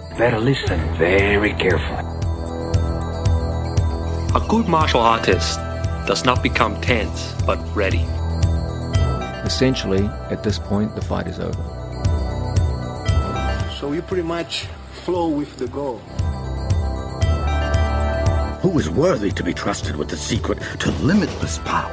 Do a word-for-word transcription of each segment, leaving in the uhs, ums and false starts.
Better listen very carefully. A good martial artist does not become tense, but ready. Essentially, at this point, the fight is over. So you pretty much flow with the goal. Who is worthy to be trusted with the secret to limitless power?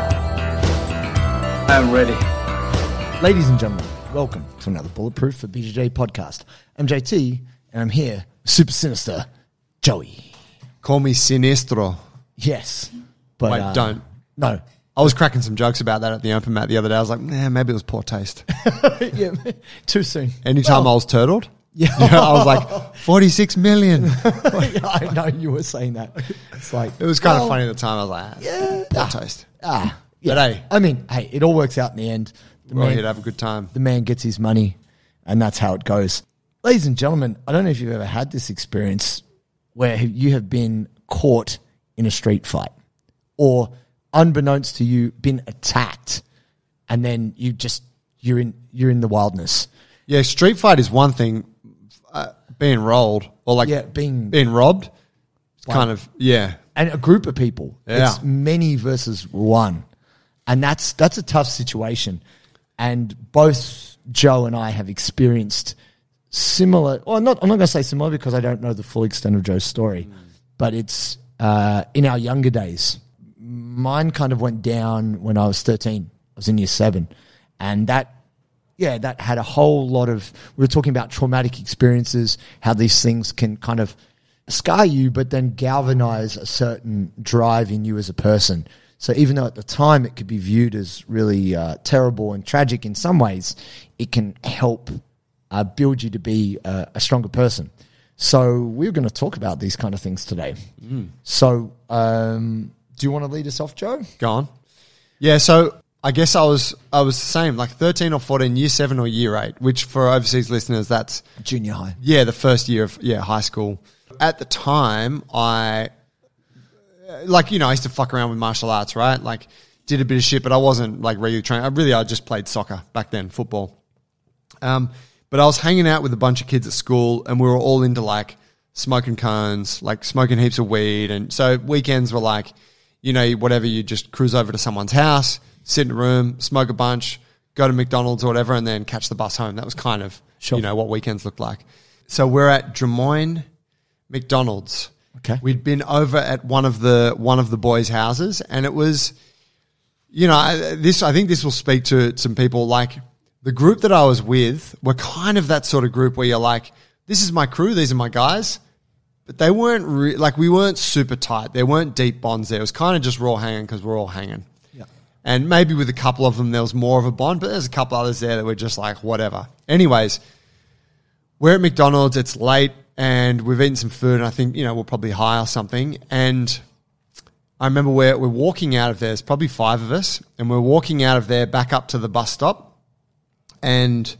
I'm ready. Ladies and gentlemen, welcome to another Bulletproof for B J J podcast. I'm J T, and I'm here, super sinister, Joey. Call me Sinistro. Yes. But, Wait, uh, don't. No. I was cracking some jokes about that at the open mat the other day. I was like, nah, maybe it was poor taste. yeah, too soon. Anytime well, I was turtled, yeah. you know, I was like, forty-six million. yeah, I know you were saying that. It's like, It was kind well, of funny at the time. I was like, ah, yeah. poor Ah, taste. Ah, yeah. But hey. I mean, hey, it all works out in the end. The We're all man, here to have a good time. the man gets his money, and that's how it goes. Ladies and gentlemen, I don't know if you've ever had this experience where you have been caught in a street fight or, unbeknownst to you, been attacked, and then you just you're in you're in the wildness. Yeah, street fight is one thing. Uh, being rolled or like Yeah, being- being robbed, it's Like- kind of, yeah. And a group of people. Yeah. It's many versus one. And that's that's a tough situation. And both Joe and I have experienced similar, well, not, I'm not going to say similar because I don't know the full extent of Joe's story, mm. but it's uh, in our younger days. Mine kind of went down when I was thirteen. I was in year seven. And that, yeah, that had a whole lot of, we were talking about traumatic experiences, how these things can kind of scar you, but then galvanize a certain drive in you as a person. So even though at the time it could be viewed as really uh, terrible and tragic in some ways, it can help uh, build you to be uh, a stronger person. So we're going to talk about these kind of things today. Mm. So um, do you want to lead us off, Joe? Go on. Yeah, so I guess I was I was the same, like thirteen or fourteen, year seven or year eight, which for overseas listeners, that's... Junior high. Yeah, the first year of yeah high school. At the time, I... Like, you know, I used to fuck around with martial arts, right? Like, did a bit of shit, but I wasn't, like, regularly trained. I really, I just played soccer back then, football. Um, but I was hanging out with a bunch of kids at school, and we were all into, like, smoking cones, like, smoking heaps of weed. And so weekends were like, you know, whatever, you just cruise over to someone's house, sit in a room, smoke a bunch, go to McDonald's or whatever, and then catch the bus home. That was kind of, Sure. you know, what weekends looked like. So we're at Drummoyne McDonald's. Okay. We'd been over at one of the one of the boys' houses, and it was, you know, I- this. I think this will speak to some people. Like the group that I was with were kind of that sort of group where you're like, this is my crew, these are my guys, but they weren't re- like we weren't super tight. There weren't deep bonds there. It was kind of just raw hanging because we're all hanging. Yeah. And maybe with a couple of them there was more of a bond, but there's a couple others there that were just like whatever. Anyways, we're at McDonald's. It's late. And we've eaten some food, and I think, you know, we're probably high or something. And I remember we're, we're walking out of there. There's probably five of us. And we're walking out of there back up to the bus stop. And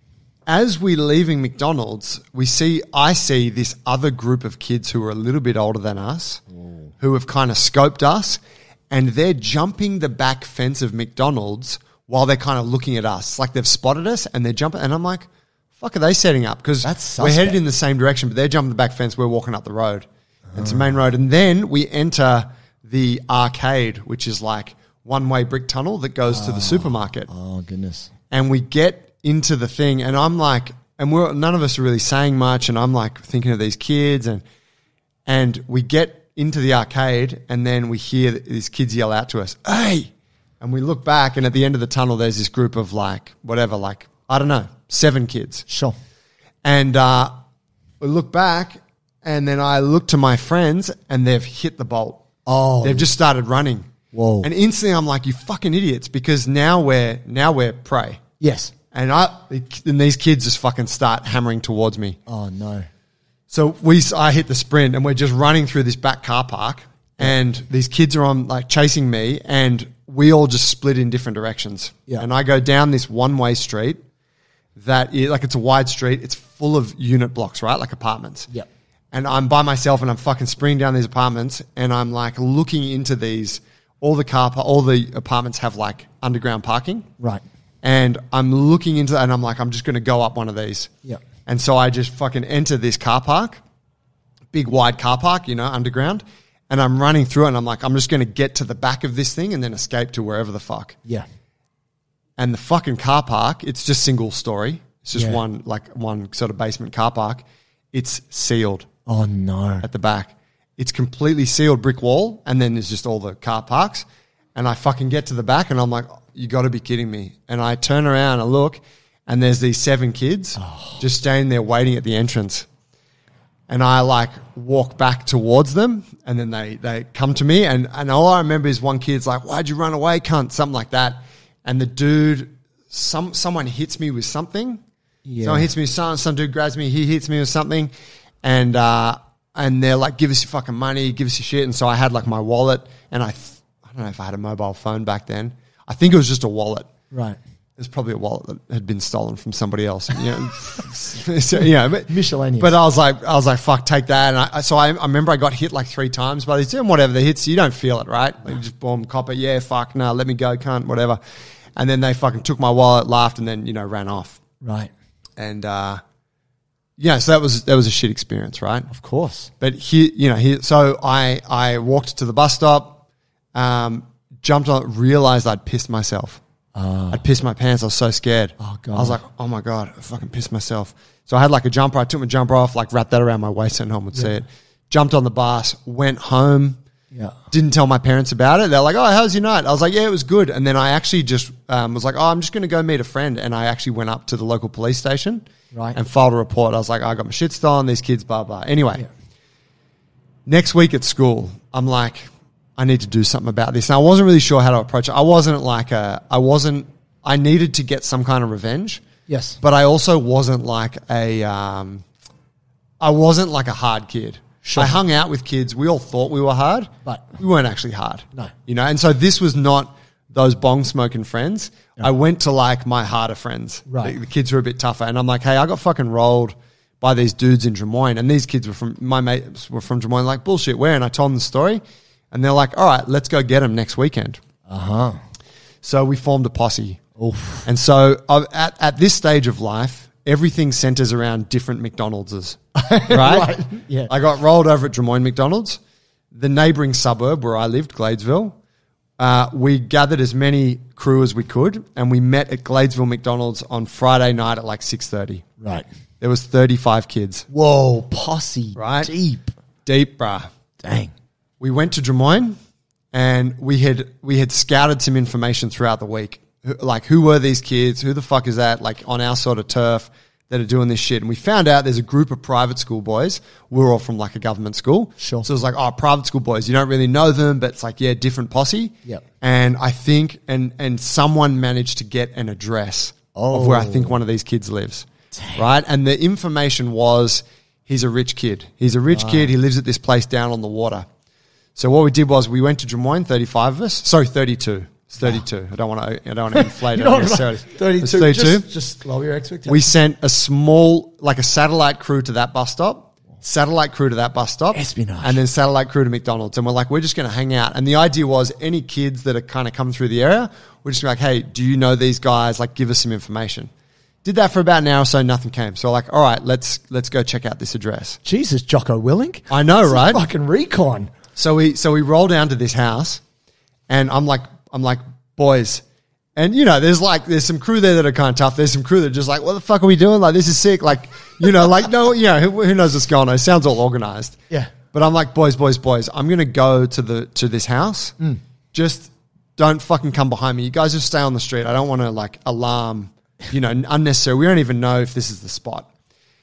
as we're leaving McDonald's, we see, I see this other group of kids who are a little bit older than us, Ooh. who have kind of scoped us. And they're jumping the back fence of McDonald's while they're kind of looking at us. It's like they've spotted us, and they're jumping. And I'm like, fuck are they setting up? Because we're headed in the same direction, but they're jumping the back fence. We're walking up the road. Oh. It's a main road. And then we enter the arcade, which is like one-way brick tunnel that goes oh. to the supermarket. Oh, goodness. And we get into the thing, and I'm like, and we're none of us are really saying much, and I'm like thinking of these kids, and and we get into the arcade, and then we hear these kids yell out to us, hey! And we look back, and at the end of the tunnel, there's this group of like, whatever, like, I don't know, seven kids. Sure. And uh, we look back, and then I look to my friends, and they've hit the bolt. Oh. They've just started running. Whoa. And instantly I'm like, you fucking idiots, because now we're now we're prey. Yes. And I and these kids just fucking start hammering towards me. Oh, no. So we, I hit the sprint, and we're just running through this back car park, and these kids are on like chasing me, and we all just split in different directions. Yeah. And I go down this one-way street that is, like, it's a wide street. It's full of unit blocks, right? Like apartments. Yep. And I'm by myself, and I'm fucking sprinting down these apartments, and I'm like looking into these. All the car, all the apartments have like underground parking. Right. And I'm looking into that, and I'm like, I'm just going to go up one of these. Yeah. And so I just fucking enter this car park, big wide car park, you know, underground. And I'm running through it and I'm like, I'm just going to get to the back of this thing and then escape to wherever the fuck. Yeah. And the fucking car park, it's just single story. It's just Yeah. one, like one sort of basement car park. It's sealed Oh, no. at the back. It's completely sealed brick wall. And then there's just all the car parks. And I fucking get to the back and I'm like, you got to be kidding me. And I turn around and look and there's these seven kids Oh. just standing there waiting at the entrance. And I like walk back towards them and then they, they come to me and, and all I remember is one kid's like, why'd you run away, cunt? Something like that. And the dude, some someone hits me with something. Yeah. Someone hits me with something, some dude grabs me, he hits me with something. And uh, and they're like, give us your fucking money, give us your shit. And so I had like my wallet and I, th- I don't know if I had a mobile phone back then. I think it was just a wallet. Right. It was probably a wallet that had been stolen from somebody else. You know, so, you know, but, Miscellaneous. but I was like, I was like, fuck, take that. And I, so I, I remember I got hit like three times by these, and whatever the hits, you don't feel it, right? Like you just boom, cop it, yeah, fuck, no, let me go, cunt, whatever. And then they fucking took my wallet, laughed, and then you know ran off. Right. And uh, yeah, so that was that was a shit experience, right? Of course. But he, you know, he. So I I walked to the bus stop, um, jumped on, realized I'd pissed myself. Uh, I'd pissed my pants. I was so scared. Oh, God. I was like, oh my God, I fucking pissed myself. So I had like a jumper. I took my jumper off, like wrapped that around my waist so no one would see it. Jumped on the bus, went home. yeah. Didn't tell my parents about it. They're like, oh, how's your night? I was like, yeah, it was good. And then I actually just um, was like, oh, I'm just going to go meet a friend. And I actually went up to the local police station Right. and filed a report. I was like, I got my shit stolen, these kids, blah, blah. Anyway, Yeah. next week at school, I'm like, I need to do something about this. And I wasn't really sure how to approach it. I wasn't like a, I wasn't, I needed to get some kind of revenge. Yes. But I also wasn't like a, um, I wasn't like a hard kid. Sure. I hung out with kids. We all thought we were hard, But- we weren't actually hard. No. You know, and so this was not those bong smoking friends. I went to like my harder friends. Right. The, the kids were a bit tougher. And I'm like, hey, I got fucking rolled by these dudes in Drummoyne. And these kids were from, my mates were from Drummoyne. Like, bullshit, where? And I told them the story. And they're like, all right, let's go get them next weekend. Uh-huh. So we formed a posse. Oof. And so uh, at, at this stage of life, everything centers around different McDonald's. Right? Right, yeah. I got rolled over at Drummoyne McDonald's. The neighbouring suburb where I lived, Gladesville, uh, we gathered as many crew as we could and we met at Gladesville McDonald's on Friday night at like six thirty. Right. There was thirty-five kids. Whoa, posse. Right? Deep. Deep, bruh. Dang. We went to Drummoyne and we had we had scouted some information throughout the week. Who- Like, who were these kids? Who the fuck is that? Like, on our sort of turf that are doing this shit. And we found out there's a group of private school boys. We're all from like a government school. Sure. So it was like, oh, private school boys. You don't really know them, but it's like, yeah, different posse. Yep. And I think, and and someone managed to get an address of where I think Oh. one of these kids lives. Right? And the information was, he's a rich kid. He's a rich kid. He lives at this place down on the water. So what we did was we went to Drummoyne, thirty-five of us. Sorry, thirty-two. It's thirty-two. I don't want to. I don't want to inflate You it know what? necessarily. thirty-two. It's thirty-two. Just, just lower your expectations. We sent a small, like a satellite crew to that bus stop, satellite crew to that bus stop, Espionage. and then satellite crew to McDonald's. And we're like, we're just going to hang out. And the idea was, any kids that are kind of come through the area, we're just gonna be like, hey, do you know these guys? Like, give us some information. Did that for about an hour or so, nothing came. So like, all right, let's let's go check out this address. Jesus, Jocko Willink. I know, This is right? Fucking recon. So we so we roll down to this house, and I'm like I'm like boys, and you know there's like there's some crew there that are kind of tough. There's some crew that are just like, what the fuck are we doing? Like, this is sick. Like, you know, like no, you know, who, who knows what's going on? It sounds all organized. Yeah. But I'm like, boys, boys, boys. I'm gonna go to the to this house. Just don't fucking come behind me. You guys just stay on the street. I don't want to like alarm, you know, unnecessary. We don't even know if this is the spot.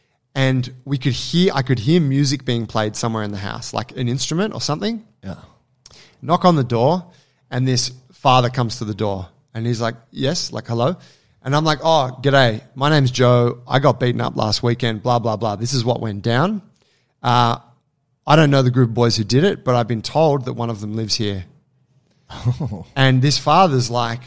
And we could hear, I could hear music being played somewhere in the house, like an instrument or something. Yeah. Knock on the door, and this father comes to the door, and he's like, yes, like, hello. And I'm like, oh, g'day. My name's Joe. I got beaten up last weekend, blah, blah, blah. This is what went down. Uh, I don't know the group of boys who did it, but I've been told that one of them lives here. And this father's like,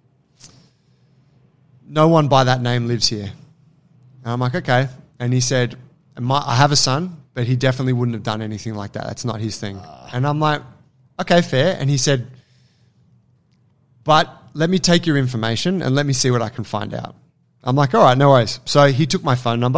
no one by that name lives here. And I'm like, okay. And he said, My, I have a son, but he definitely wouldn't have done anything like that. That's not his thing. And I'm like, okay, fair. And he said, but let me take your information and let me see what I can find out. I'm like, all right, no worries. So he took my phone number.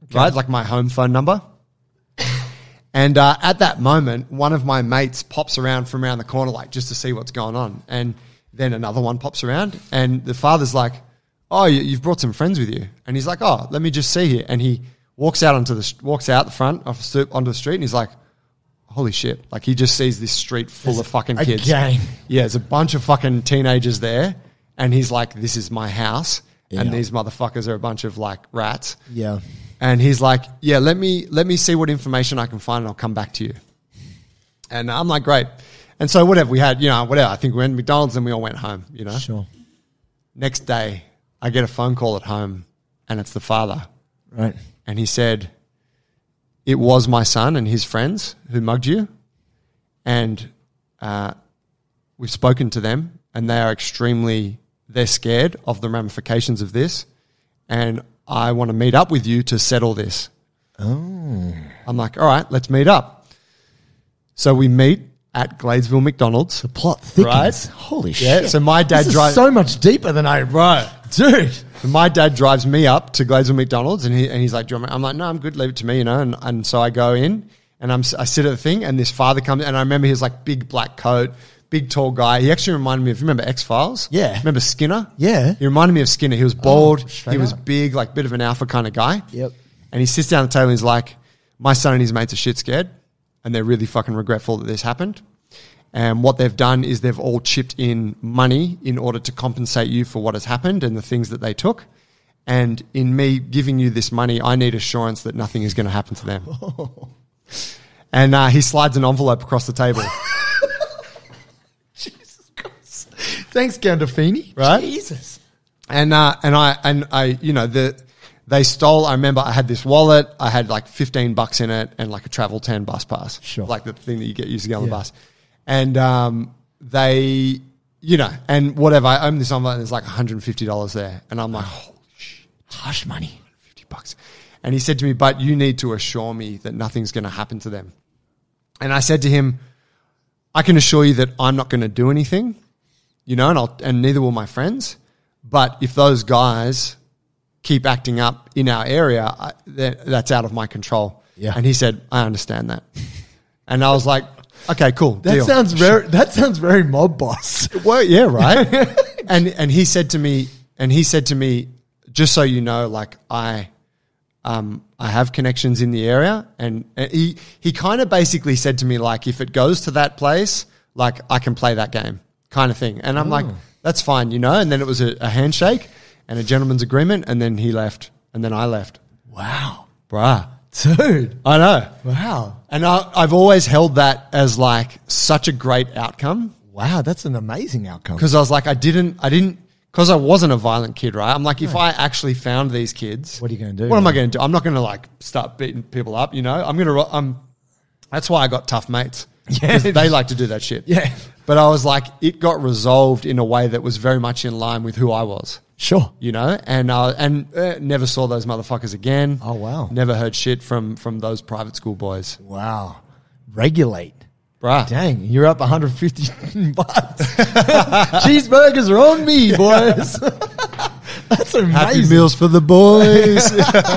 right? Like my home phone number. And uh, at that moment, one of my mates pops around from around the corner, like just to see what's going on. And then another one pops around, and the father's like, "Oh, you- you've brought some friends with you." And he's like, "Oh, let me just see here." And he walks out onto the walks out the front off the stoop onto the street, and he's like, "Holy shit!" Like he just sees this street full There's of fucking a kids. gang. Yeah, there's a bunch of fucking teenagers there, and he's like, "This is my house, and Yeah. these motherfuckers are a bunch of like rats." Yeah. And he's like, "Yeah, let me let me see what information I can find, and I'll come back to you." And I'm like, "Great." And so whatever we had, you know, whatever. I think we went to McDonald's and we all went home. You know. Sure. Next day, I get a phone call at home, and it's the father, Right. and he said, "It was my son and his friends who mugged you, and uh, we've spoken to them, and they are extremely they're scared of the ramifications of this, and I want to meet up with you to settle this." Oh. I'm like, "All right, let's meet up." So we meet at Gladesville McDonald's. The plot thickens. Right. Holy Yeah, shit. so my dad this is drive- so much deeper than I. Right. Dude. And my dad drives me up to Gladesville McDonald's, and he and he's like, "Do you want me?" I'm like, "No, I'm good. Leave it to me," you know. And and so I go in, and I'm I sit at the thing, and this father comes, and I remember his like big black coat, big tall guy. He actually reminded me of, remember X-Files? Yeah. Remember Skinner? Yeah. He reminded me of Skinner. He was bald. Oh, straight he was up. big, like bit of an alpha kind of guy. Yep. And he sits down at the table, and he's like, "My son and his mates are shit scared, and they're really fucking regretful that this happened. And what they've done is they've all chipped in money in order to compensate you for what has happened and the things that they took. And in me giving you this money, I need assurance that nothing is going to happen to them." And uh, he slides an envelope across the table. Jesus Christ. Thanks, Gandolfini. Right? Jesus. And uh, and I and I you know the they stole. I remember I had this wallet. I had like fifteen bucks in it and like a Travel ten bus pass, Sure. like the thing that you get used to get on the Yeah. bus. And um, they, you know, and whatever. I opened this envelope and there's like one hundred fifty dollars there, and I'm like, holy shit, Hush money. fifty bucks. And he said to me, "But you need to assure me that nothing's going to happen to them." And I said to him, "I can assure you that I'm not going to do anything, you know, and I'll, and neither will my friends. But if those guys keep acting up in our area, I, that- that's out of my control." Yeah. And he said, "I understand that." And I was like, "Okay, cool. That deal." sounds very. That sounds very mob boss. Well, yeah, right. and and he said to me, and he said to me, "Just so you know, like I, um, I have connections in the area," and, and he he kind of basically said to me like, if it goes to that place, like I can play that game, kind of thing. And I'm like, that's fine, you know. And then it was a, a handshake and a gentleman's agreement, and then he left, and then I left. Wow, Bruh, dude. I know. Wow. And I, I've always held that as like such a great outcome. Wow, that's an amazing outcome. Because I was like, I didn't, I didn't, because I wasn't a violent kid, right? I'm like, if I actually found these kids, What are you gonna do, What am I man? going to do? I'm not going to like start beating people up, you know. I'm going to, I'm. That's why I got tough mates. Yeah. 'Cause they like to do that shit. Yeah. But I was like, it got resolved in a way that was very much in line with who I was, Sure. you know, and uh, and uh, never saw those motherfuckers again. Oh, wow. Never heard shit from from those private school boys, Wow. Regulate. bruh. Dang, you're up one hundred fifty bucks. Cheeseburgers are on me, boys. That's amazing. Happy meals for the boys.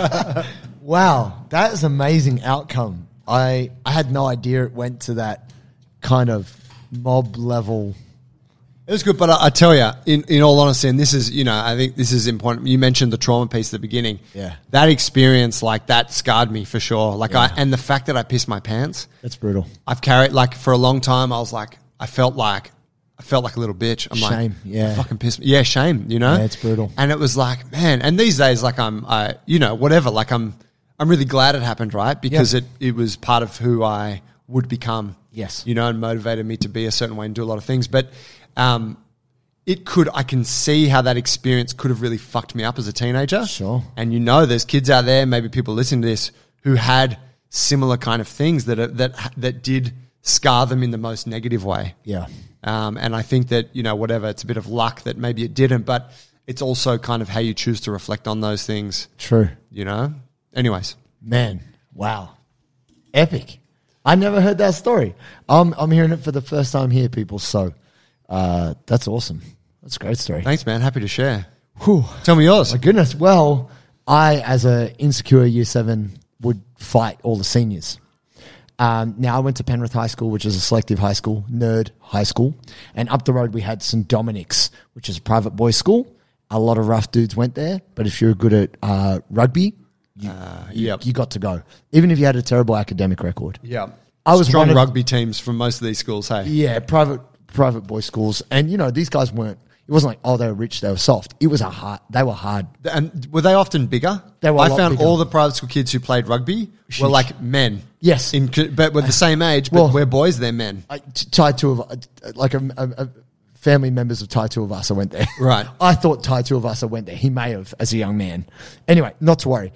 Wow, that is amazing outcome. I I had no idea it went to that kind of mob level. It was good, but I, I tell you, in, in all honesty, and this is, you know, I think this is important. You mentioned the trauma piece at the beginning. Yeah. That experience, like, that scarred me for sure. Like, I, and the fact that I pissed my pants, That's brutal. I've carried, like, for a long time, I was like, I felt like, I felt like a little bitch. I'm Shame, like, yeah. I fucking pissed me. Yeah, shame, you know? Yeah, it's brutal. And it was like, man, and these days, like, I'm, I, you know, whatever, like, I'm, I'm really glad it happened, right? Because Yeah. it, it was part of who I would become. Yes. You know, and motivated me to be a certain way and do a lot of things. But, um, it could, I can see how that experience could have really fucked me up as a teenager. Sure. And you know, there's kids out there, maybe people listening to this, who had similar kind of things that are, that that did scar them in the most negative way. Yeah. Um, and I think that, you know, whatever, it's a bit of luck that maybe it didn't, but it's also kind of how you choose to reflect on those things, True. you know? Anyways. Man, wow. Epic. I never heard that story. I'm I'm hearing it for the first time here, people. So uh, that's awesome. That's a great story. Thanks, man. Happy to share. Whew. Tell me yours. My goodness. Well, I, as a insecure year seven, would fight all the seniors. Um, now, I went to Penrith High School, which is a selective high school, nerd high school. And up the road, we had Saint Dominic's, which is a private boys' school. A lot of rough dudes went there. But if you're good at uh, rugby, you, Uh, you, yep. you got to go. Even if you had a terrible academic record. Yeah. I was Strong one of- rugby teams from most of these schools, hey? Yeah, private private boys' schools. And, you know, these guys weren't, it wasn't like, oh, they were rich, they were soft. It was a hard, they were hard. And were they often bigger? They were a I lot found bigger. all the private school kids who played rugby were Sheesh. like men. Yes. In, but with the same age, but Well- we're boys, they're men. I, t- Thai two of, uh, like a, a, a family members of Thai Tuivasa went there. Right. I thought Thai Tuivasa went there. He may have as a young man. Anyway, not to worry.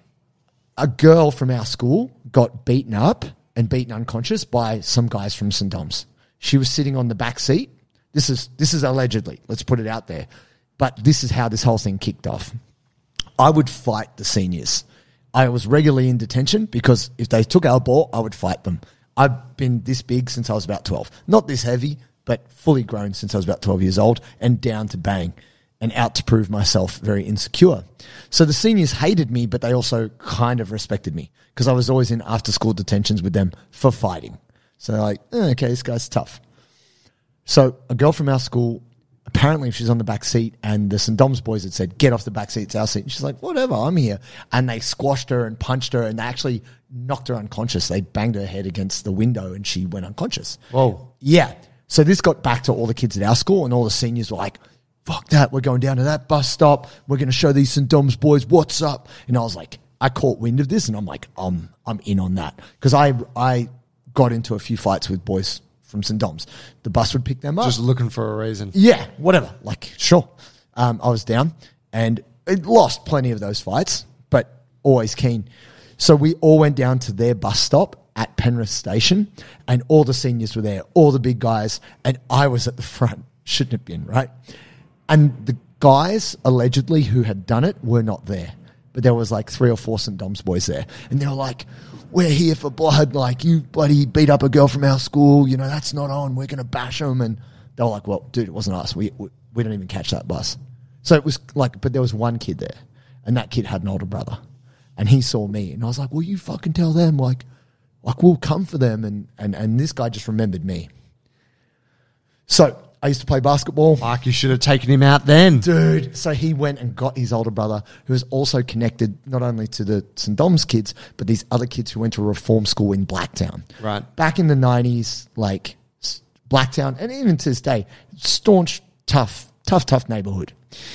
A girl from our school got beaten up and beaten unconscious by some guys from Saint Dom's. She was sitting on the back seat. This is this is allegedly. Let's put it out there. But this is how this whole thing kicked off. I would fight the seniors. I was regularly in detention because if they took our ball, I would fight them. I've been this big since I was about twelve. Not this heavy, but fully grown since I was about twelve years old and down to bang and out to prove myself very insecure. So the seniors hated me, but they also kind of respected me because I was always in after-school detentions with them for fighting. So they're like, eh, okay, this guy's tough. So a girl from our school, apparently she's on the back seat and the Saint Dom's boys had said, get off the back seat, it's our seat. And she's like, whatever, I'm here. And they squashed her and punched her and they actually knocked her unconscious. They banged her head against the window and she went unconscious. Whoa. Yeah. So this got back to all the kids at our school and all the seniors were like, fuck that, we're going down to that bus stop. We're going to show these Saint Dom's boys what's up. And I was like, I caught wind of this and I'm like, I'm, I'm in on that. Because I, I got into a few fights with boys from Saint Dom's. The bus would pick them up. Just looking for a reason. Yeah, whatever. Like, sure. Um, I was down and it lost plenty of those fights, but always keen. So we all went down to their bus stop at Penrith Station and all the seniors were there, all the big guys, and I was at the front. Shouldn't have been, right? And the guys, allegedly, who had done it were not there. But there was like three or four Saint Dom's boys there. And they were like, we're here for blood. Like, you bloody beat up a girl from our school. You know, that's not on. We're going to bash them. And they were like, well, dude, it wasn't us. We, we we don't even catch that bus. So it was like, but there was one kid there. And that kid had an older brother. And he saw me. And I was like, well, you fucking tell them. Like, like we'll come for them. And, and, and this guy just remembered me. So I used to play basketball. Fuck, you should have taken him out then. Dude. So he went and got his older brother, who was also connected not only to the Saint Dom's kids, but these other kids who went to a reform school in Blacktown. Right. Back in the nineties, like s- Blacktown, and even to this day, staunch, tough, tough, tough neighborhood.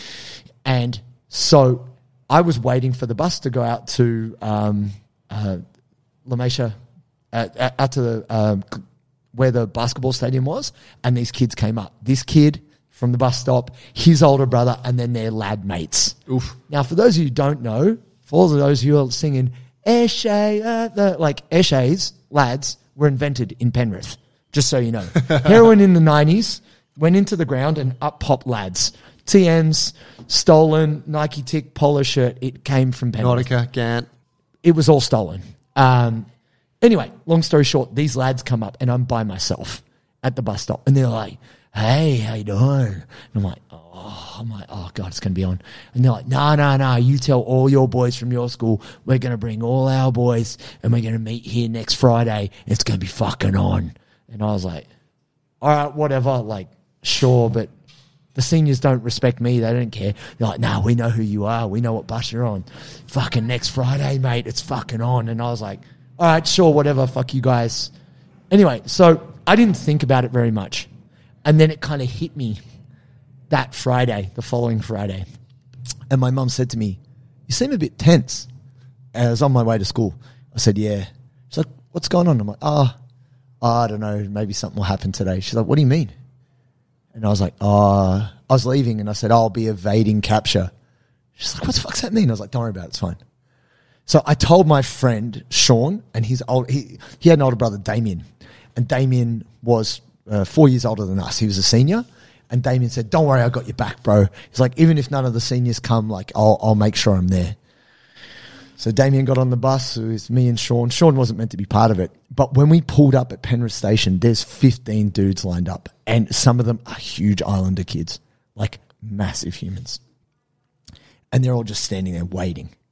And so I was waiting for the bus to go out to um, uh, La Mecha, uh, out to the... Um, where the basketball stadium was, and these kids came up. This kid from the bus stop, his older brother, and then their lad mates. Oof. Now, for those of you who don't know, for all of those who are singing, Eshe, uh, the, like Eshe's lads were invented in Penrith, just so you know. Heroin in the nineties went into the ground and up popped lads. T Ms, stolen, Nike Tick, polo shirt, it came from Penrith. Nautica, Gant. It was all stolen. Um, anyway, long story short, these lads come up and I'm by myself at the bus stop and they're like, hey, how you doing? And I'm like, oh, I'm like, oh God, it's going to be on. And they're like, no, no, no, you tell all your boys from your school, we're going to bring all our boys and we're going to meet here next Friday. It's going to be fucking on. And I was like, all right, whatever, like, sure, but the seniors don't respect me. They don't care. They're like, nah, we know who you are. We know what bus you're on. Fucking next Friday, mate, it's fucking on. And I was like, all right, sure, whatever, fuck you guys. Anyway, so I didn't think about it very much. And then it kind of hit me that Friday, the following Friday. And my mum said to me, you seem a bit tense. And I was on my way to school. I said, yeah. She's like, what's going on? I'm like, oh, oh, I don't know, maybe something will happen today. She's like, what do you mean? And I was like, oh, I was leaving and I said, oh, I'll be evading capture. She's like, what the fuck's that mean? I was like, don't worry about it, it's fine. So I told my friend, Sean, and his old, he, he had an older brother, Damien. And Damien was uh, four years older than us. He was a senior. And Damien said, don't worry, I got your back, bro. He's like, even if none of the seniors come, like, I'll, I'll make sure I'm there. So Damien got on the bus. It was me and Sean. Sean wasn't meant to be part of it. But when we pulled up at Penrith Station, there's fifteen dudes lined up. And some of them are huge Islander kids, like massive humans. And they're all just standing there waiting.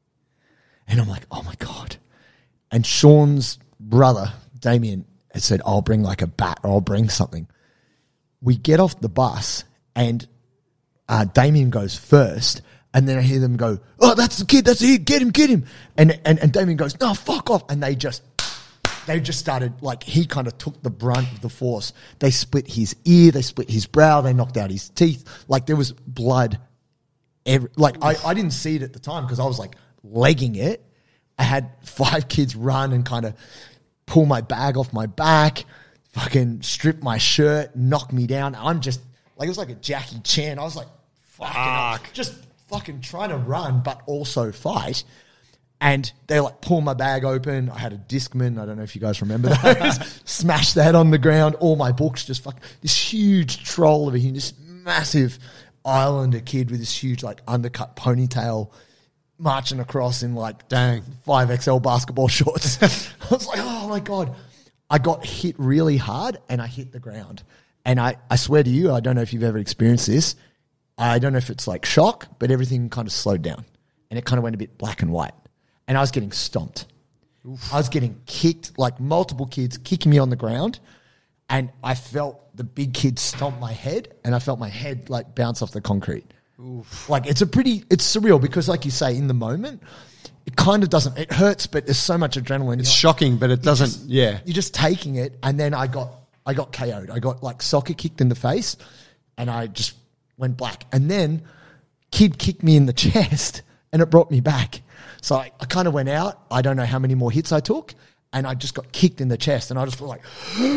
And I'm like, oh my God. And Sean's brother, Damien, had said, I'll bring like a bat or I'll bring something. We get off the bus and uh, Damien goes first. And then I hear them go, oh, that's the kid, that's the kid, get him, get him. And, and, and Damien goes, no, fuck off. And they just, they just started, like, he kind of took the brunt of the force. They split his ear, they split his brow, they knocked out his teeth. Like, there was blood. Every, like, I, I didn't see it at the time because I was, like, legging it. I had five kids run and kind of pull my bag off my back, fucking strip my shirt, knock me down. I'm just, like, it was like a Jackie Chan. I was like, fucking, Fuck. just fucking trying to run, but also fight. And they like pull my bag open. I had a Discman. I don't know if you guys remember those. Smashed that on the ground. All my books just fuck. This huge troll of a human, this massive Islander kid with this huge like undercut ponytail marching across in like Dang. five X L basketball shorts. I was like, oh my God. I got hit really hard and I hit the ground. And I, I swear to you, I don't know if you've ever experienced this. I don't know if it's like shock, but everything kind of slowed down and it kind of went a bit black and white. And I was getting stomped. Oof. I was getting kicked, like multiple kids kicking me on the ground. And I felt the big kid stomp my head and I felt my head like bounce off the concrete. Oof. Like it's a pretty, it's surreal because like you say, in the moment, it kind of doesn't, it hurts, but there's so much adrenaline. It's shocking, but it doesn't, just, yeah. You're just taking it. And then I got, I got K O'd. I got like soccer kicked in the face and I just went black. And then kid kicked me in the chest and it brought me back. So I, I kind of went out. I don't know how many more hits I took. And I just got kicked in the chest. And I just was like,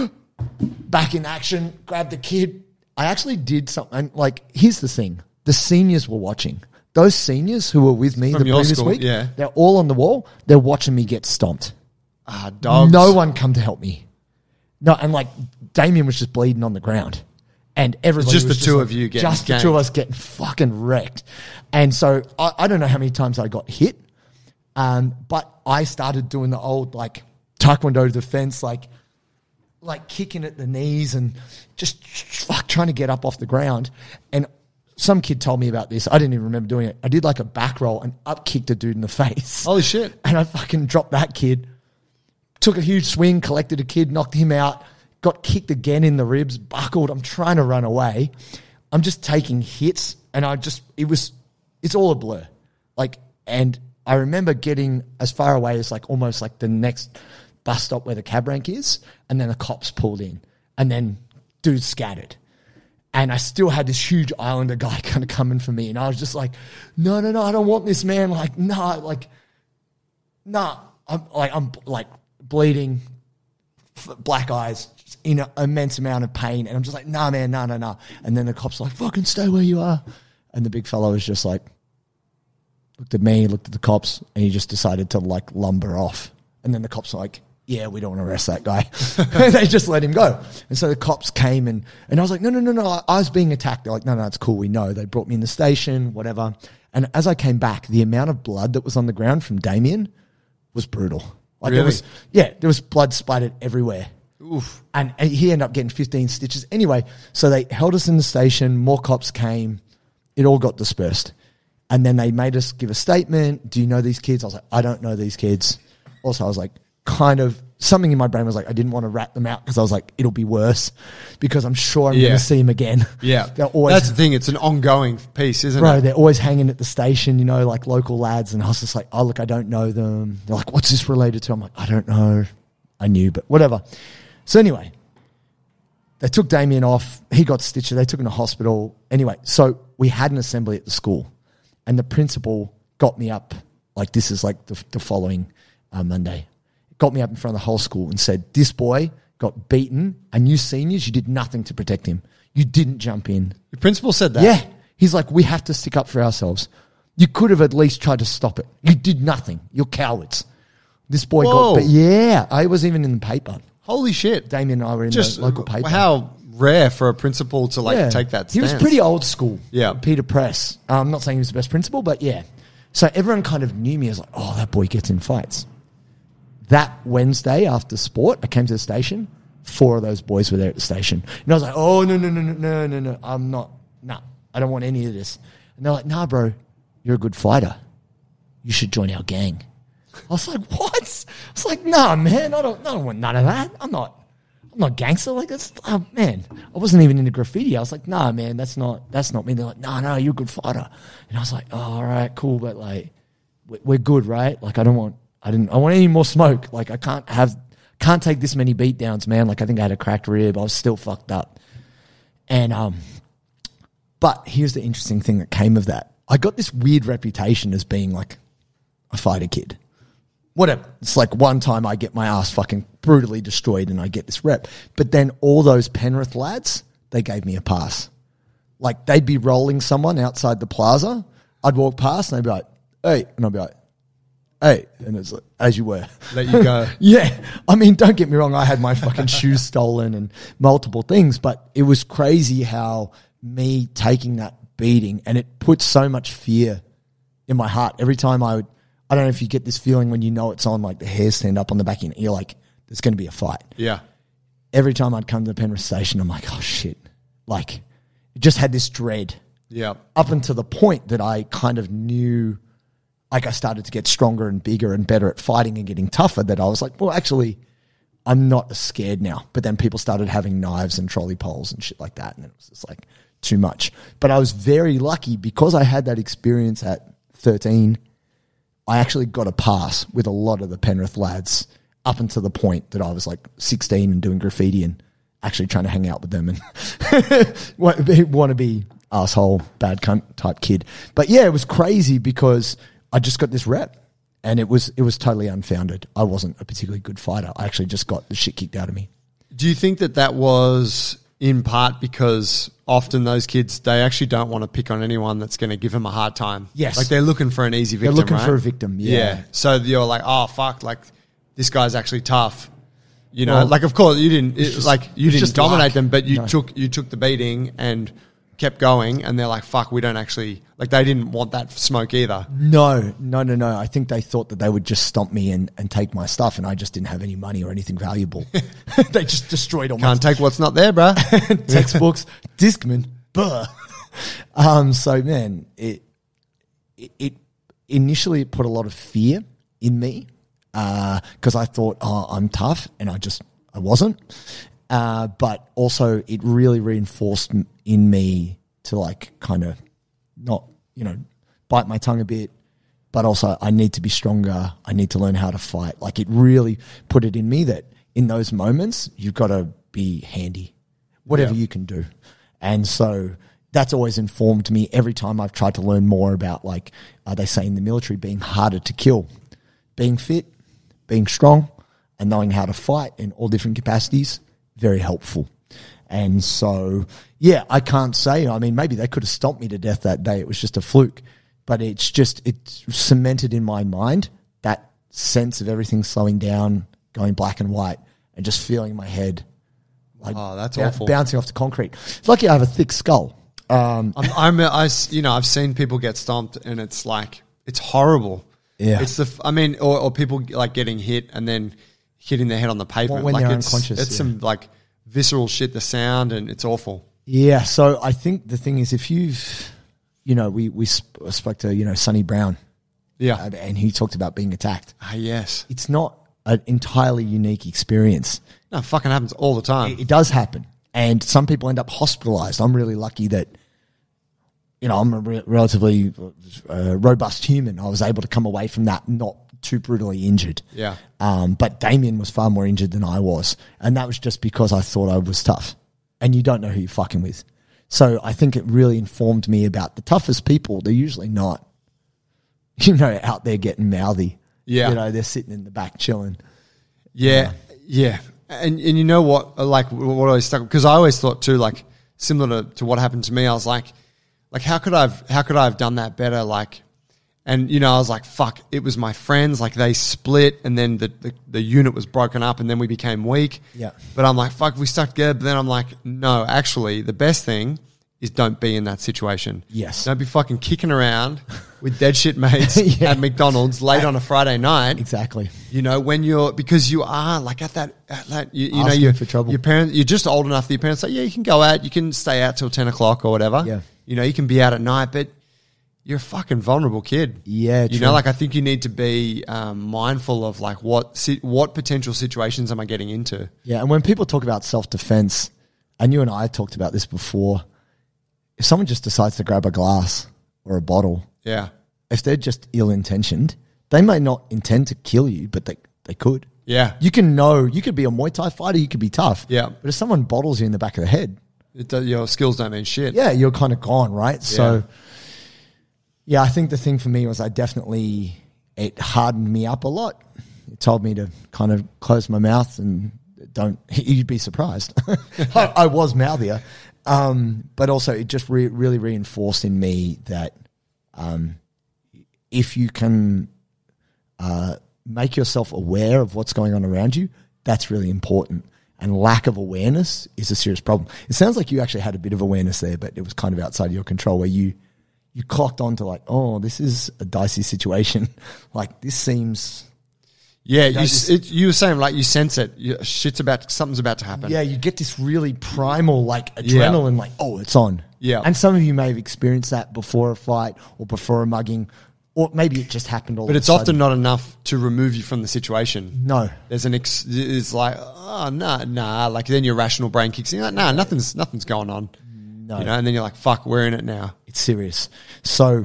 back in action, grabbed the kid. I actually did something. Like, here's the thing. The seniors were watching. Those seniors who were with me From the your previous school, week, yeah. they're all on the wall. They're watching me get stomped. Ah, dogs. No one come to help me. No, and like Damien was just bleeding on the ground. And everybody just was the two like, of you getting just the ganked. two of us getting fucking wrecked. And so I, I don't know how many times I got hit, um, but I started doing the old like taekwondo defense, like like kicking at the knees and just fuck trying to get up off the ground. And some kid told me about this. I didn't even remember doing it. I did like a back roll and up kicked a dude in the face. Holy shit. And I fucking dropped that kid, took a huge swing, collected a kid, knocked him out, got kicked again in the ribs, buckled. I'm trying to run away. I'm just taking hits and I just, it was, it's all a blur. Like, and I remember getting as far away as like almost like the next bus stop where the cab rank is. And then the cops pulled in and then dudes scattered. And I still had this huge Islander guy kind of coming for me. And I was just like, no, no, no, I don't want this, man. Like, no, like, no, I'm like, I'm like bleeding, black eyes, just in an immense amount of pain. And I'm just like, nah, man, no, no, no. And then the cops were like, fucking stay where you are. And the big fellow was just like, looked at me, looked at the cops, and he just decided to like lumber off. And then the cops were like, yeah, we don't want to arrest that guy. And they just let him go. And so the cops came and, and I was like, no, no, no, no, I, I was being attacked. They're like, no, no, it's cool. We know. They brought me in the station, whatever. And as I came back, the amount of blood that was on the ground from Damien was brutal. Like Really? there was, yeah, there was blood splattered everywhere. Oof. And, and he ended up getting fifteen stitches. Anyway, so they held us in the station. More cops came. It all got dispersed. And then they made us give a statement. Do you know these kids? I was like, I don't know these kids. Also, I was like, kind of, something in my brain was like, I didn't want to rat them out because I was like, it'll be worse because I'm sure I'm Yeah. going to see them again. Yeah. They're always, That's the thing. It's an ongoing piece, isn't bro, it? they're always hanging at the station, you know, like local lads. And I was just like, oh, look, I don't know them. They're like, what's this related to? I'm like, I don't know. I knew, but whatever. So anyway, they took Damien off. He got stitched. They took him to hospital. Anyway, so we had an assembly at the school and the principal got me up. Like this is like the, the following uh, Monday. Got me up in front of the whole school and said, this boy got beaten and you seniors, you did nothing to protect him. You didn't jump in. The principal said that. Yeah. He's like, we have to stick up for ourselves. You could have at least tried to stop it. You did nothing. You're cowards. This boy Whoa. got beat. Yeah. I was even in the paper. Holy shit. Damien and I were in Just the local paper. how rare for a principal to like Yeah. take that He stance. was pretty old school. Yeah. Peter Press. I'm not saying he was the best principal, but yeah. So everyone kind of knew me as like, oh, that boy gets in fights. That Wednesday after sport, I came to the station. Four of those boys were there at the station. And I was like, oh, no, no, no, no, no, no, no. I'm not, nah, I don't want any of this. And they're like, nah, bro, you're a good fighter. You should join our gang. I was like, what? I was like, nah, man, I don't, I don't want none of that. I'm not, I'm not gangster. Like, that's, oh, man, I wasn't even into graffiti. I was like, nah, man, that's not, that's not me. They're like, no, no, you're a good fighter. And I was like, oh, all right, cool. But like, we- we're good, right? Like, I don't want, I didn't, I want any more smoke. Like, I can't have, can't take this many beatdowns, man. Like, I think I had a cracked rib. I was still fucked up. And, um, but here's the interesting thing that came of that. I got this weird reputation as being like a fighter kid. Whatever. It's like one time I get my ass fucking brutally destroyed and I get this rep. But then all those Penrith lads, they gave me a pass. Like they'd be rolling someone outside the plaza. I'd walk past and they'd be like, hey. And I'd be like, hey. And it's like, as you were. Let you go. Yeah. I mean, don't get me wrong. I had my fucking shoes stolen and multiple things, but it was crazy how me taking that beating, and it put so much fear in my heart every time I would, I don't know if you get this feeling when you know it's on, like the hairs stand up on the back of your ear, like there's going to be a fight. Yeah. Every time I'd come to the Penrith station, I'm like, oh shit. Like, it just had this dread. Yeah. Up until the point that I kind of knew, like I started to get stronger and bigger and better at fighting and getting tougher, that I was like, well, actually, I'm not as scared now. But then people started having knives and trolley poles and shit like that. And it was just like too much. But I was very lucky because I had that experience at thirteen. I actually got a pass with a lot of the Penrith lads up until the point that I was like sixteen and doing graffiti and actually trying to hang out with them and want to be asshole, bad cunt type kid. But yeah, it was crazy because I just got this rep and it was it was totally unfounded. I wasn't a particularly good fighter. I actually just got the shit kicked out of me. Do you think that that was in part because often those kids, they actually don't want to pick on anyone that's going to give them a hard time? Yes. Like they're looking for an easy victim, They're looking right? for a victim, yeah. Yeah. So you're like, oh, fuck, like this guy's actually tough. You know, Well, like of course you didn't, it, just- like you it's didn't just dominate luck. them, but you No. took, you took the beating and kept going and they're like, fuck, we don't actually, like they didn't want that smoke either. No, no, no, no. I think they thought that they would just stomp me and, and take my stuff, and I just didn't have any money or anything valuable. They just destroyed all my Can't take what's not there, bro. textbooks, Discman, buh. Um, so man, it, it it initially put a lot of fear in me because I thought, oh, I'm tough, and I just I wasn't. Uh, but also, it really reinforced m- in me to like kind of not, you know, bite my tongue a bit, but also I need to be stronger. I need to learn how to fight. Like it really put it in me that in those moments, you've got to be handy, whatever Yeah. you can do. And so that's always informed me every time I've tried to learn more about, like, uh, they say in the military, being harder to kill, being fit, being strong, and knowing how to fight in all different capacities. Very helpful. And so, yeah, I can't say, I mean, maybe they could have stomped me to death that day. It was just a fluke, but it's just, it's cemented in my mind, that sense of everything slowing down, going black and white, and just feeling my head like Oh, that's bou- awful. bouncing off the concrete. It's lucky I have a thick skull. Um, I'm, I'm a, I, s- you know, I've seen people get stomped and it's like, it's horrible. Yeah. It's the, f- I mean, or, or people like getting hit and then hitting their head on the pavement. when like they're it's, unconscious, It's yeah. some like visceral shit, the sound, and it's awful. Yeah, so I think the thing is, if you've, you know, we we sp- spoke to, you know, Sonny Brown, Yeah. uh, and he talked about being attacked. Ah, yes. It's not an entirely unique experience. No, it fucking happens all the time. It, it does happen, and some people end up hospitalized. I'm really lucky that, you know, I'm a re- relatively uh, robust human. I was able to come away from that not too brutally injured. Yeah. Um, but Damien was far more injured than I was, and that was just because I thought I was tough. And you don't know who you're fucking with. So I think it really informed me about the toughest people. They're usually not, you know, out there getting mouthy. Yeah. You know, they're sitting in the back chilling. Yeah, yeah, and and you know what? Like what I always stuck, because I always thought too, like similar to, to what happened to me. I was like, like how could I've how could I have done that better? Like, and you know, I was like, fuck, it was my friends. Like they split, and then the the, the unit was broken up, and then we became weak. Yeah. But I'm like, fuck, we stuck together. But then I'm like, no, actually, the best thing is don't be in that situation. Yes. Don't be fucking kicking around with dead shit mates Yeah. at McDonald's late on a Friday night. Exactly. You know, when you're, because you are like at that, at that you, you know, Asking you for trouble. Your parents, you're just old enough that your parents say, yeah, you can go out, you can stay out till ten o'clock or whatever. Yeah. You know, you can be out at night, but you're a fucking vulnerable kid. Yeah, You true. know, like I think you need to be um, mindful of like what si- what potential situations am I getting into? Yeah, and when people talk about self-defense, and you and I talked about this before, if someone just decides to grab a glass or a bottle, Yeah. if they're just ill-intentioned, they may not intend to kill you, but they, they could. Yeah. You can know, you could be a Muay Thai fighter, you could be tough. Yeah. But if someone bottles you in the back of the head, It does, your skills don't mean shit. yeah, you're kind of gone, right? So, yeah, I think the thing for me was I definitely, it hardened me up a lot. It told me to kind of close my mouth and don't, you'd be surprised. I, I was mouthier. Um, but also it just re- really reinforced in me that um, if you can uh, make yourself aware of what's going on around you, that's really important. And lack of awareness is a serious problem. It sounds like you actually had a bit of awareness there, but it was kind of outside your control where you you clocked on to like, oh, this is a dicey situation. Like this seems, Yeah, you, know, s- it, you were saying like you sense it. You, shit's about, something's about to happen. yeah, you get this really primal like Yeah. adrenaline, like, oh, it's on. Yeah. And some of you may have experienced that before a fight or before a mugging, or maybe it just happened all But of it's a often sudden. not enough to remove you from the situation. No. There's an ex, it's like, oh, nah, nah. Like then your rational brain kicks in. You're like, nah, nothing's, nothing's going on. No. You know, and then you're like, fuck, we're in it now. It's serious. So,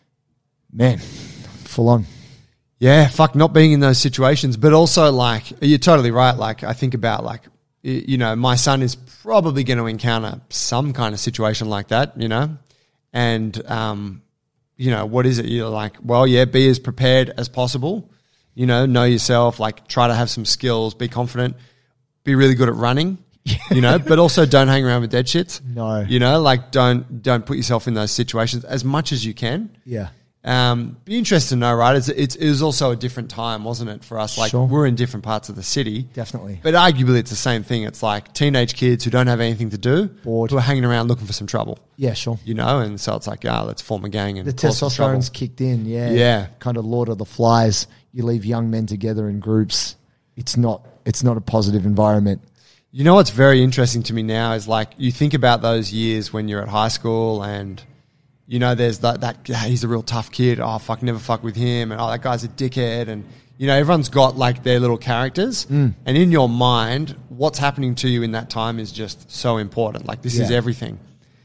man, full on. Yeah, fuck, not being in those situations. But also, like, you're totally right. Like, I think about, like, y- you know, my son is probably going to encounter some kind of situation like that, you know? And, um, you know, what is it? You're like, well, yeah, be as prepared as possible. You know, know yourself, like, try to have some skills, be confident, be really good at running. You know, but also don't hang around with dead shits. No. You know, like don't don't put yourself in those situations as much as you can. Yeah. Um, be interested to know, right? It's, it's it was also a different time, wasn't it, for us? Like Sure. we're in different parts of the city, Definitely. But arguably, it's the same thing. It's like teenage kids who don't have anything to do, Bored. who are hanging around looking for some trouble. Yeah, sure. You know, and so it's like, ah, let's form a gang and The cause some trouble. testosterone's kicked in, yeah. Yeah. Kind of Lord of the Flies. You leave young men together in groups. It's not it's not a positive environment. You know what's very interesting to me now is like you think about those years when you're at high school and you know there's that, that yeah, he's a real tough kid. Oh fuck, never fuck with him, and oh that guy's a dickhead, and you know everyone's got like their little characters, Mm. and in your mind, what's happening to you in that time is just so important. Like this is Yeah. everything.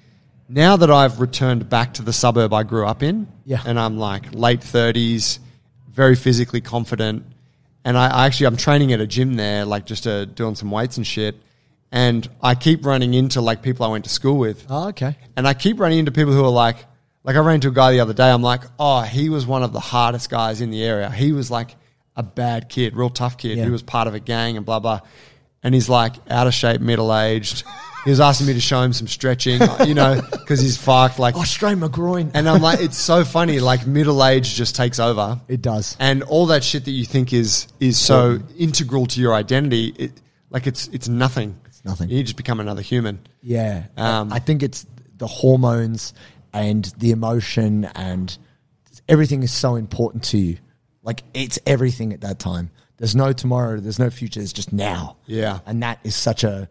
Now that I've returned back to the suburb I grew up in, Yeah. and I'm like late thirties, very physically confident. And I, I actually, I'm training at a gym there, like just uh, doing some weights and shit. And I keep running into like people I went to school with. Oh, okay. And I keep running into people who are like, like I ran into a guy the other day. I'm like, oh, he was one of the hardest guys in the area. He was like a bad kid, real tough kid. Yeah. He was part of a gang and blah, blah. And he's like out of shape, middle-aged. He was asking me to show him some stretching, you know, because he's fucked. Like, Oh, strain my groin. and I'm like, it's so funny. Like middle age just takes over. It does. And all that shit that you think is is so integral to your identity, it like it's it's nothing. It's nothing. You just become another human. Yeah. Um, I think it's the hormones and the emotion and everything is so important to you. Like it's everything at that time. There's no tomorrow. There's no future. It's just now. Yeah. And that is such a,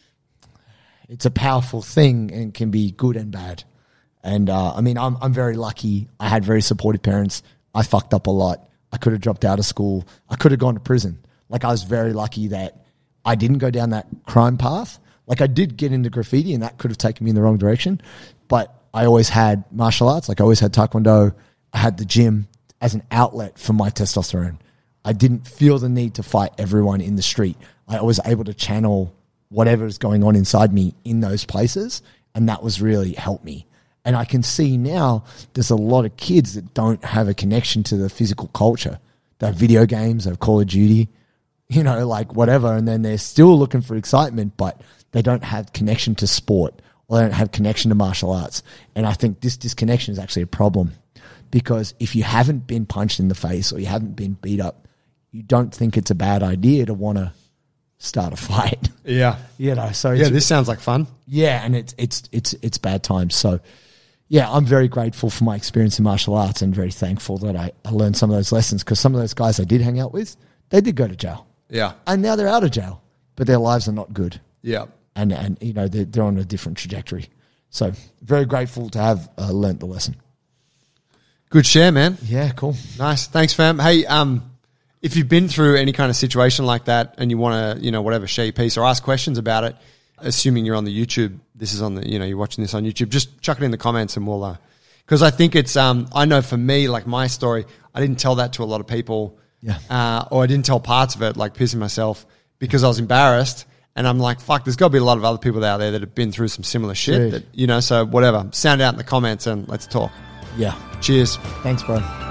it's a powerful thing and can be good and bad. And uh, I mean, I'm I'm very lucky. I had very supportive parents. I fucked up a lot. I could have dropped out of school. I could have gone to prison. Like I was very lucky that I didn't go down that crime path. Like I did get into graffiti and that could have taken me in the wrong direction. But I always had martial arts. Like I always had Taekwondo. I had the gym as an outlet for my testosterone. I didn't feel the need to fight everyone in the street. I was able to channel whatever is going on inside me in those places. And that was really helped me. And I can see now there's a lot of kids that don't have a connection to the physical culture. They have video games, they have Call of Duty, you know, like whatever. And then they're still looking for excitement, but they don't have connection to sport or they don't have connection to martial arts. And I think this disconnection is actually a problem because if you haven't been punched in the face or you haven't been beat up, you don't think it's a bad idea to want to start a fight. Yeah. You know, so Yeah, it's, this sounds like fun. yeah, and it's it's it's it's bad times. So, yeah, I'm very grateful for my experience in martial arts and very thankful that I, I learned some of those lessons because some of those guys I did hang out with, they did go to jail, Yeah. and now they're out of jail, but their lives are not good, Yeah. and and you know they're, they're on a different trajectory. So, very grateful to have uh, learnt the lesson. Good share, man. Yeah, cool. Nice. Thanks, fam. Hey, um, if you've been through any kind of situation like that and you want to, you know, whatever, share your piece or ask questions about it, assuming you're on the YouTube, this is on the, you know, you're watching this on YouTube, just chuck it in the comments and we'll, uh, because I think it's, um, I know for me, like my story, I didn't tell that to a lot of people. Yeah. Uh, or I didn't tell parts of it, like pissing myself because I was embarrassed. And I'm like, fuck, there's got to be a lot of other people out there that have been through some similar shit. Dude. That, you know, so whatever. Sound out in the comments and let's talk. Yeah. Cheers. Thanks, bro.